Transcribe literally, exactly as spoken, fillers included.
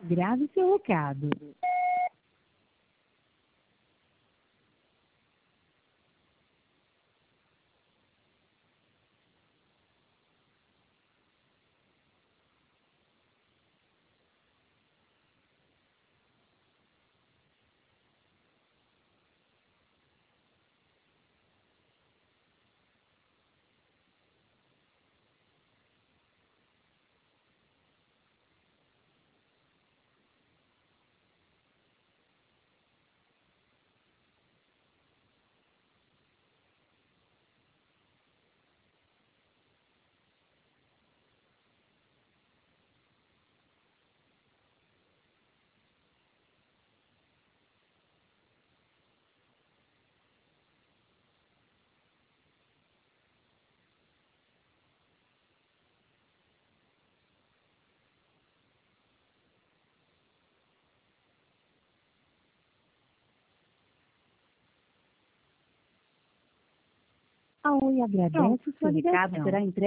Grave seu recado. A Oi agradece Pronto, sua seu recado ligação. será entregue.